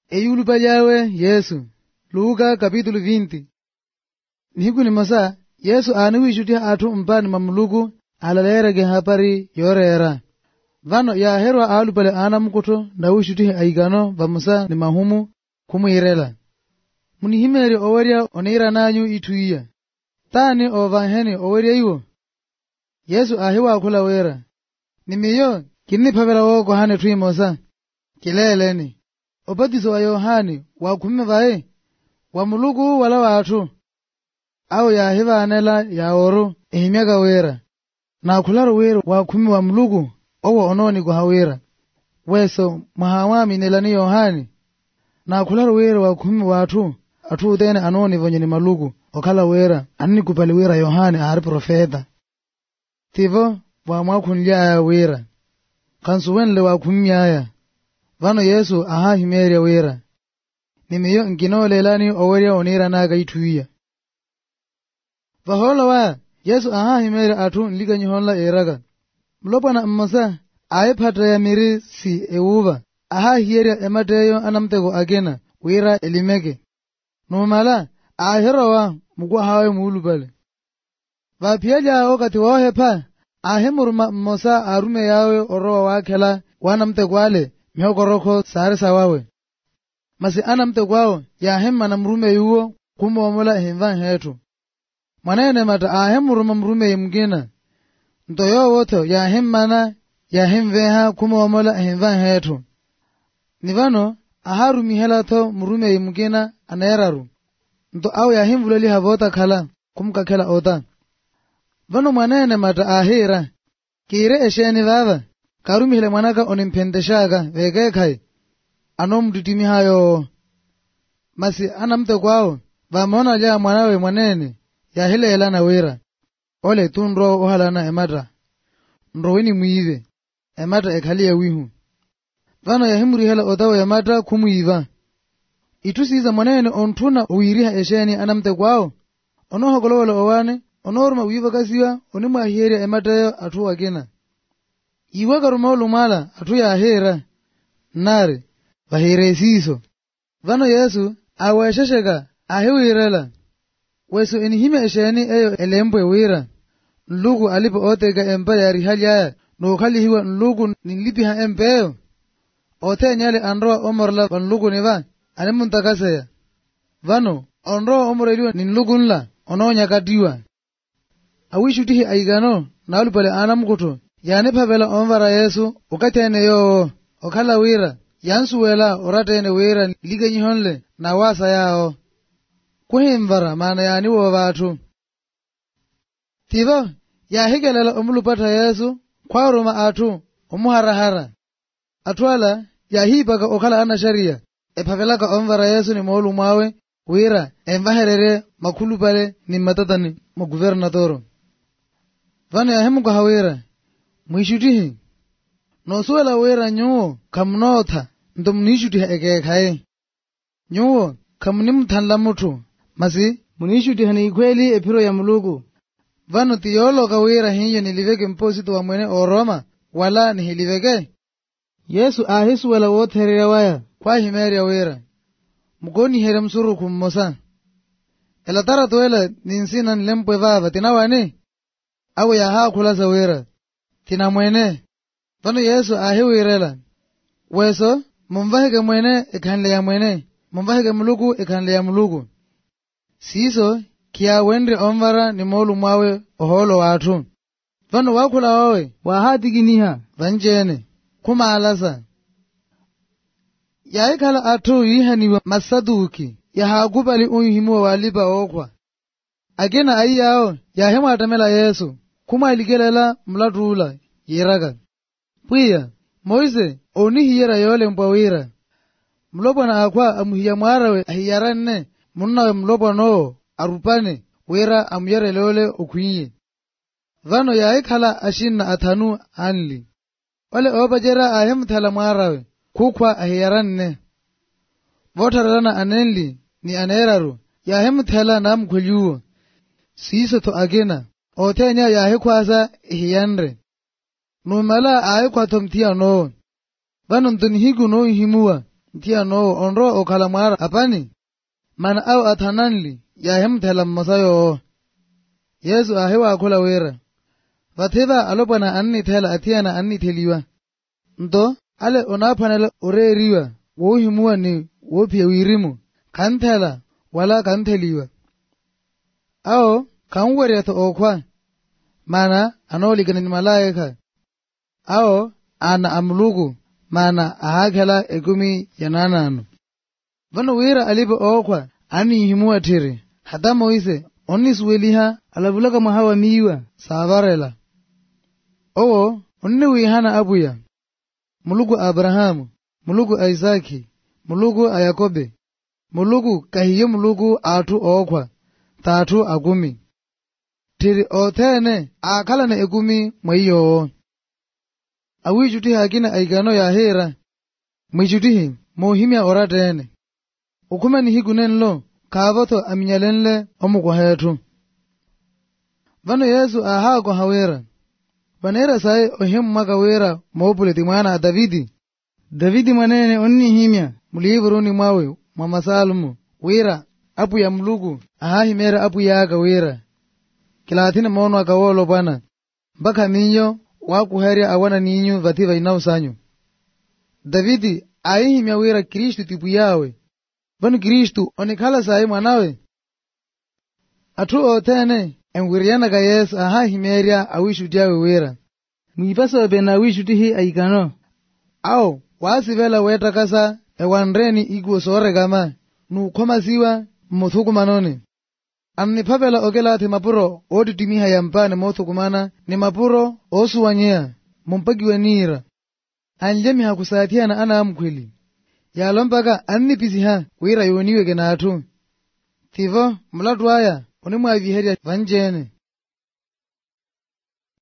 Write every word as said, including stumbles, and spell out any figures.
eyulupa yawe Yesu. Luka capítulo vinte. Nihiku ni masa Yesu aniwishuti atu mpani mamluku alalerege hapari yorera. Vano ya herwa alupale anamukoto na wishuti aigano vamusa ni mahumu kumuirela. Munihimeri oweria oneira nanyu ituia. Tani ovaheni oweria iwo. Yesu ahiwa akula wera. Nimiyo kini pavela woko hane tui mosa. Kileleni. Obatizo wa Yohani wakume vae. Wa muluku wala watu. Au ya hiva anela ya oru ihimyaga wera. Na kularo wera wakume wa muluku owa ononi kuhawera. Weso mahawami nilani Yohani. Na kularo wera wakume watu. Atu utene anoni vonye ni maluku. Okala wera anini kupali wera Yohani ahari profeta. Tivo wa mwakunlia ya wera. Kansuwenle wakume ya. Vano Yesu aha himeria wera. Nimiyo nkino lelani oweria onira naga ituia. Vahola wa Yesu aha himeria atu nliga nyihonla eraga. Mlopa na mmasa ae patra ya miri si ewuva. Aha hieria emateyo anamtego agena wera elimeke. Numala ahera wa mugwa hawe muulubale. Vapiaja wakati wahepa ahe muruma mmosa arume yawe orowa wakela wanamtego wale. Mihokoroko sare sawawe. Masi anamte kwao ya hemma na mrume yuo kumu wamola himvan hetu. Mwanene mata ahem muruma mrume yimgina. Ntoyo woto ya hemma na ya hemveha kumu wamola himvan hetu. Nivano aharu mihela to mrume yimgina anayararu. Nto au ya hemvuleli havota kala kumka kela ota. Vano mwanene mata ahira. Kire esheni vava. Karumi hile mwanaka onimpendeshaga vege kai. Ano mdutimi hayo. Masi anamte kwao. Vamona jaa mwanawe mwanene. Ya hile elana wera. Ole tunro ohalana emata. Nroweni muive. Emata ekhalia wihu. Vano ya himuri hela otawa emata kumuiva. Itusiza mwanene ontuna uiriha esheni anamte kwao. Ono hokolowala owane. Ono orma uiva kasiwa. Onimu ahieri emata yo atuwa kina. Iwa karumolu mala atu ya ahera. Nare. Vahire siso. Vano Yesu awashashega ahiwirela. Wesu inihime esheni eyo elembwe wira. Nlugu alipo otega empa ya rihalia. Nukali hiwa nlugu nilipiha empeyo. Ote nyale anroa omorla vanlugu niva. Animuntakasaya. Vano onroa omoreliwa ninlugu nla. Ono nyakadiwa. Awishutihi aigano na alupale anamukuto. Yani pavela onvara Yesu ukatene yo okala wira yansu wela oratene wira liga nyihonle na wasa yao kuhimvara maana yani wo watu tivo ya higelela omulupata Yesu kwa roma atu omuharahara atwala ya hibaga okala ana sharia e pavela ka onvara Yesu ni molu mawe wira embaherere makulu pale ni matatani mo gubernatoro vana ya hemu kwa hawira mwishutihi. Nosuela wera nyuo kamnotha ndomnishutihi eke khae. Nyuo kamnimthanla mutu. Masi munishutihi ni ikweli epiro ya mulugu. Vano tiyolo ka wera hiyo niliveke mposito wa mwene oroma wala nihiliveke. Yesu ahisu wala wotherera waya kwa himeri ya wera. Mugoni here msuru kummosa. Ela tara tuwela ninsina nilempwe vava tinawani. Awe ya haa kulasa wera. Tina mwene. Vano Yesu ahiwirela. Weso, mumvahike mwene ekhanle ya mwene. Mumvahike muluku ekhanle ya muluku. Siso, kia wendri omvara ni molu mwawe oholo watu. Vano wakula wawe, wahati giniha, vanjene, kuma alasa. Ya ikala atu yihaniwa masaduki, ya hagubali unyihimuwa waliba okwa. Agena ayi yao, ya hema atamela Yesu. Kuma iligelela mladula yiraga. Pwia, Moise, oni hiyera yole mpawira. Mlobo na akwa amuhiya mwarawe ahiyaranne, munawe mlobo no, arupane, wira amuyere leole ukuinye. Vano ya ikhala ashina atanu anli. Ole obajera ahem thala mwarawe, kukwa ahiyaranne. Votarana anenli, ni aneraru, ya hem thala na mkuliuo. Siso to agena. Otenya ya hekwasa hiyanre. Numala ae kwa tomtia no. Vano ntunihigu no himuwa. ntia no onro okhala mwara apani mana au athananli ya hemthela mmasayo Yesu ahewa akhola wera vatheva alopana anni thela athiana anni theliwa nto ale onaphanela oreriwa wo himuwa ni wo phia wirimu kanthela wala kantheliwa ao kanwere to okwa mana anolikana ni malaika ao ana amlugu mana ahakela egumi yananano vano wira alipo okwa ani himuwa thiri hata moise onni suweliha alabulaka mahawa miwa savarela owo onni wihana abuya mulugu Abrahamu mulugu Isaki mulugu Yakobe mulugu kahiyo mulugu atu okwa tatu agumi tiri othene akala na egumi mwiyo awijuti hakina aigano ya hera mwijutihi mohimya oratene ukuma ni higunenlo kavoto aminyalenle omukwa hetu vano Yesu ahako hawera vanera sai ohem maka wera mopuleti mwana Davidi Davidi manene onni himya mulivuruni mwawe mama Salmu wera apu ya mlugu ahahimera apu yaga wera kilathina mono akawolo bana mpaka minyo wakuheria awana ninyu vativa inausanyu Davidi aihimya wera Kristu tipu yawe vanu Kristu onikhala sai mwanawe atu othene enwiriana ka Yesu ahahimeria awishutiawe wera mwipaso bena awishutihi aikano ao wasivela wetakasa ewanreni iguo soregama nukhomasiwa mmuthukumanoni anniphavela okelathi mapuro otitimiha yampane mothukumana ni mapuro osuwanyea mumpakiwe nira anlemiha kusathiana ana amkhwili yalompaka annipisiha wira yoniwe kenathu thivo mulatu aya onimwaviherya vanjene